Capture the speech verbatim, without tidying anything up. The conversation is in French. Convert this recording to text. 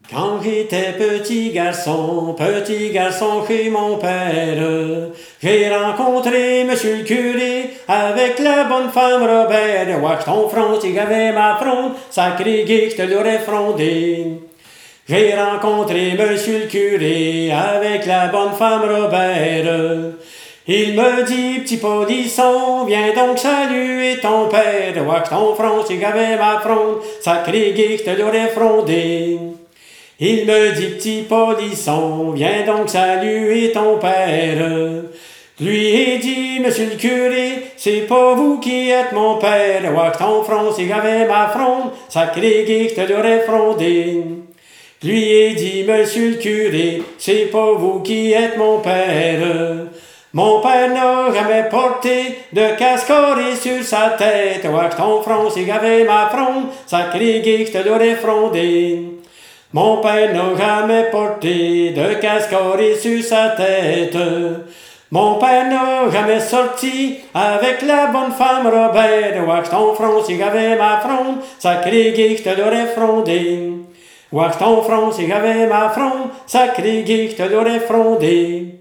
Quand j'étais petit garçon, petit garçon chez mon père, j'ai rencontré monsieur le curé avec la bonne femme Robert. Wax ton front, il avait ma fronde, sacré geek, je te l'aurais frondé. J'ai rencontré monsieur le curé avec la bonne femme Robert. Il me dit, petit polisson, viens donc saluer ton père. Wax ton front, il avait ma fronde, sacré geek, je te l'aurais frondé. Il me dit, petit polisson, viens donc saluer ton père. Lui ai dit, monsieur le curé, c'est pas vous qui êtes mon père. Wax ton front, si j'avais ma fronde, sacré geek, je te l'aurais frondé. Lui ai dit, monsieur le curé, c'est pas vous qui êtes mon père. Mon père n'a jamais porté de cascoré sur sa tête. Wax ton front, si j'avais ma fronde, sacré geek, je te l'aurais frondé. Mon père n'a jamais porté de cascoré sur sa tête. Mon père n'a jamais sorti avec la bonne femme Robert. Wax ton front, si j'avais ma fronde, sacré geek, je te l'aurais frondé. Wax ton front, si j'avais ma fronde, sacré geek, je te l'aurais frondé.